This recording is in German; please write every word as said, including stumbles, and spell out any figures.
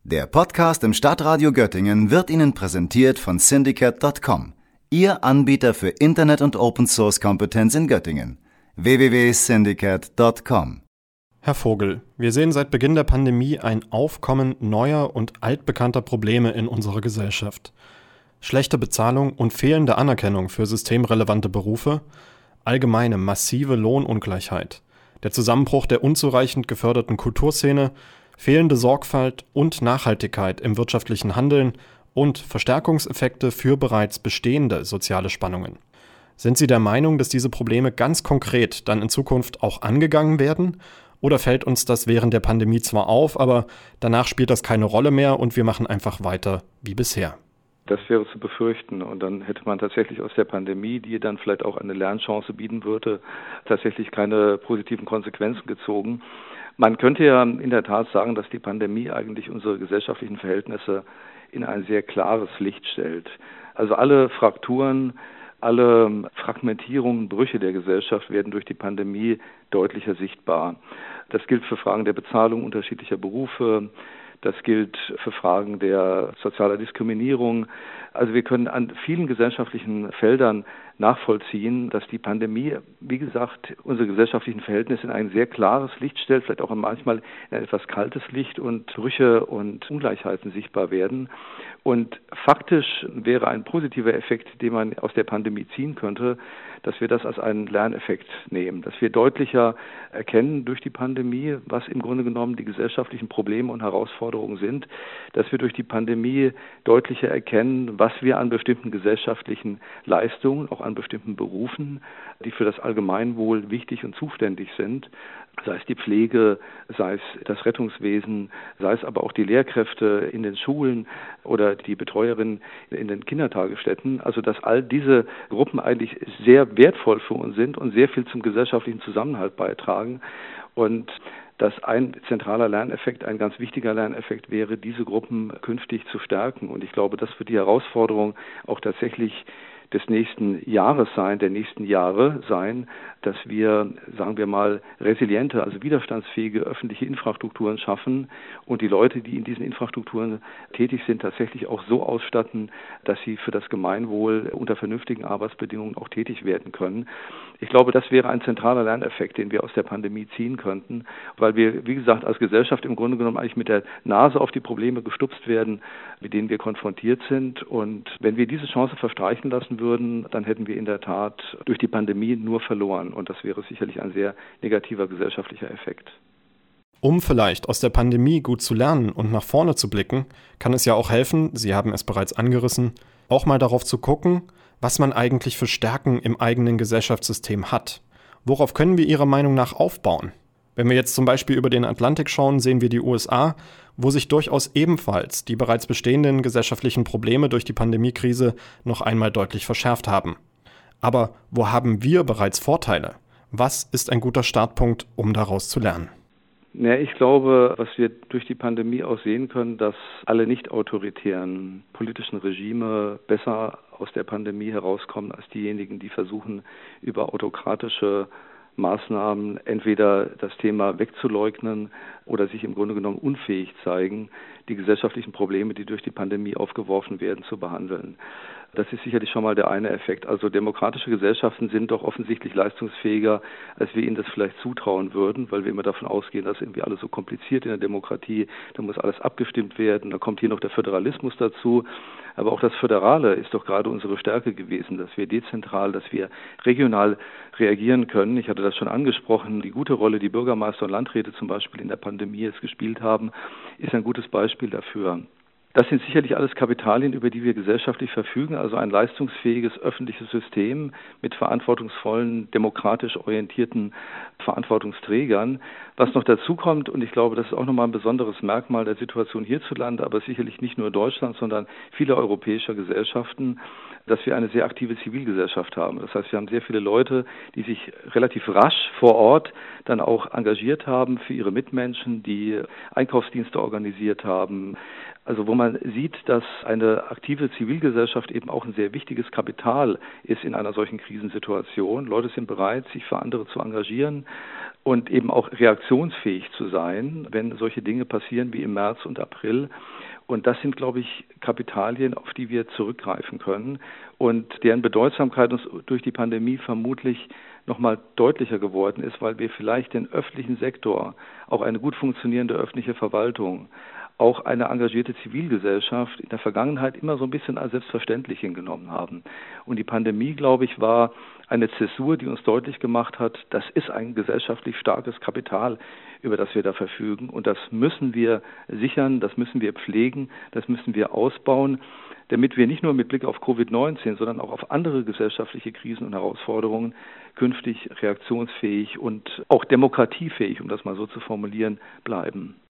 Der Podcast im Stadtradio Göttingen wird Ihnen präsentiert von Syndicate Punkt com, Ihr Anbieter für Internet- und Open-Source-Kompetenz in Göttingen. w w w punkt syndicate punkt com. Herr Vogel, wir sehen seit Beginn der Pandemie ein Aufkommen neuer und altbekannter Probleme in unserer Gesellschaft. Schlechte Bezahlung und fehlende Anerkennung für systemrelevante Berufe, allgemeine massive Lohnungleichheit, der Zusammenbruch der unzureichend geförderten Kulturszene, fehlende Sorgfalt und Nachhaltigkeit im wirtschaftlichen Handeln und Verstärkungseffekte für bereits bestehende soziale Spannungen. Sind Sie der Meinung, dass diese Probleme ganz konkret dann in Zukunft auch angegangen werden? Oder fällt uns das während der Pandemie zwar auf, aber danach spielt das keine Rolle mehr und wir machen einfach weiter wie bisher? Das wäre zu befürchten und dann hätte man tatsächlich aus der Pandemie, die dann vielleicht auch eine Lernchance bieten würde, tatsächlich keine positiven Konsequenzen gezogen. Man könnte ja in der Tat sagen, dass die Pandemie eigentlich unsere gesellschaftlichen Verhältnisse in ein sehr klares Licht stellt. Also alle Frakturen, alle Fragmentierungen, Brüche der Gesellschaft werden durch die Pandemie deutlicher sichtbar. Das gilt für Fragen der Bezahlung unterschiedlicher Berufe. Das gilt für Fragen der sozialer Diskriminierung. Also wir können an vielen gesellschaftlichen Feldern nachvollziehen, dass die Pandemie, wie gesagt, unsere gesellschaftlichen Verhältnisse in ein sehr klares Licht stellt, vielleicht auch manchmal in ein etwas kaltes Licht und Brüche und Ungleichheiten sichtbar werden. Und faktisch wäre ein positiver Effekt, den man aus der Pandemie ziehen könnte, dass wir das als einen Lerneffekt nehmen, dass wir deutlicher erkennen durch die Pandemie, was im Grunde genommen die gesellschaftlichen Probleme und Herausforderungen sind, dass wir durch die Pandemie deutlicher erkennen, was wir an bestimmten gesellschaftlichen Leistungen, auch an bestimmten Berufen, die für das Allgemeinwohl wichtig und zuständig sind, sei es die Pflege, sei es das Rettungswesen, sei es aber auch die Lehrkräfte in den Schulen oder die Betreuerinnen in den Kindertagesstätten, also dass all diese Gruppen eigentlich sehr wertvoll für uns sind und sehr viel zum gesellschaftlichen Zusammenhalt beitragen und dass ein zentraler Lerneffekt, ein ganz wichtiger Lerneffekt wäre, diese Gruppen künftig zu stärken. Und ich glaube, das wird die Herausforderung auch tatsächlich des nächsten Jahres sein, der nächsten Jahre sein, dass wir, sagen wir mal, resiliente, also widerstandsfähige öffentliche Infrastrukturen schaffen und die Leute, die in diesen Infrastrukturen tätig sind, tatsächlich auch so ausstatten, dass sie für das Gemeinwohl unter vernünftigen Arbeitsbedingungen auch tätig werden können. Ich glaube, das wäre ein zentraler Lerneffekt, den wir aus der Pandemie ziehen könnten, weil wir, wie gesagt, als Gesellschaft im Grunde genommen eigentlich mit der Nase auf die Probleme gestupst werden, mit denen wir konfrontiert sind. Und wenn wir diese Chance verstreichen lassen würden, dann hätten wir in der Tat durch die Pandemie nur verloren. Und das wäre sicherlich ein sehr negativer gesellschaftlicher Effekt. Um vielleicht aus der Pandemie gut zu lernen und nach vorne zu blicken, kann es ja auch helfen, Sie haben es bereits angerissen, auch mal darauf zu gucken, was man eigentlich für Stärken im eigenen Gesellschaftssystem hat. Worauf können wir Ihrer Meinung nach aufbauen? Wenn wir jetzt zum Beispiel über den Atlantik schauen, sehen wir die U S A, wo sich durchaus ebenfalls die bereits bestehenden gesellschaftlichen Probleme durch die Pandemiekrise noch einmal deutlich verschärft haben. Aber wo haben wir bereits Vorteile? Was ist ein guter Startpunkt, um daraus zu lernen? Ja, ich glaube, was wir durch die Pandemie auch sehen können, dass alle nicht autoritären politischen Regime besser aus der Pandemie herauskommen als diejenigen, die versuchen, über autokratische Maßnahmen entweder das Thema wegzuleugnen oder sich im Grunde genommen unfähig zeigen, die gesellschaftlichen Probleme, die durch die Pandemie aufgeworfen werden, zu behandeln. Das ist sicherlich schon mal der eine Effekt. Also demokratische Gesellschaften sind doch offensichtlich leistungsfähiger, als wir ihnen das vielleicht zutrauen würden, weil wir immer davon ausgehen, dass irgendwie alles so kompliziert in der Demokratie, da muss alles abgestimmt werden, da kommt hier noch der Föderalismus dazu. Aber auch das Föderale ist doch gerade unsere Stärke gewesen, dass wir dezentral, dass wir regional reagieren können. Ich hatte das schon angesprochen, die gute Rolle, die Bürgermeister und Landräte zum Beispiel in der Pandemie jetzt gespielt haben, ist ein gutes Beispiel dafür. Das sind sicherlich alles Kapitalien, über die wir gesellschaftlich verfügen, also ein leistungsfähiges öffentliches System mit verantwortungsvollen, demokratisch orientierten Verantwortungsträgern. Was noch dazu kommt, und ich glaube, das ist auch nochmal ein besonderes Merkmal der Situation hierzulande, aber sicherlich nicht nur Deutschland, sondern viele europäischer Gesellschaften, dass wir eine sehr aktive Zivilgesellschaft haben. Das heißt, wir haben sehr viele Leute, die sich relativ rasch vor Ort dann auch engagiert haben für ihre Mitmenschen, die Einkaufsdienste organisiert haben, Also wo man sieht, dass eine aktive Zivilgesellschaft eben auch ein sehr wichtiges Kapital ist in einer solchen Krisensituation. Leute sind bereit, sich für andere zu engagieren und eben auch reaktionsfähig zu sein, wenn solche Dinge passieren wie im März und April. Und das sind, glaube ich, Kapitalien, auf die wir zurückgreifen können und deren Bedeutsamkeit uns durch die Pandemie vermutlich noch mal deutlicher geworden ist, weil wir vielleicht den öffentlichen Sektor, auch eine gut funktionierende öffentliche Verwaltung, auch eine engagierte Zivilgesellschaft in der Vergangenheit immer so ein bisschen als selbstverständlich hingenommen haben. Und die Pandemie, glaube ich, war eine Zäsur, die uns deutlich gemacht hat, das ist ein gesellschaftlich starkes Kapital, über das wir da verfügen. Und das müssen wir sichern, das müssen wir pflegen, das müssen wir ausbauen, damit wir nicht nur mit Blick auf Covid neunzehn, sondern auch auf andere gesellschaftliche Krisen und Herausforderungen künftig reaktionsfähig und auch demokratiefähig, um das mal so zu formulieren, bleiben.